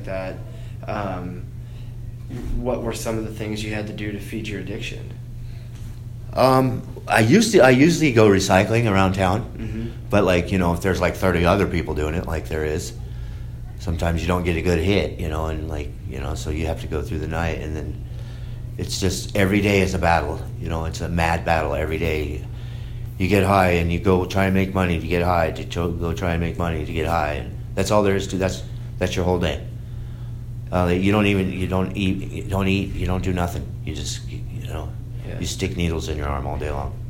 like that. What were some of the things you had to do to feed your addiction? I usually go recycling around town, Mm-hmm. but like, if there's like 30 other people doing it, like there is, sometimes you don't get a good hit, and like, so you have to go through the night, and then it's just every day is a battle, it's a mad battle every day. You get high and you go try and make money to get high, go try and make money to get high, and that's all there is to. That's your whole day. You don't eat, you don't do nothing. You just, Yeah. you stick needles in your arm all day long.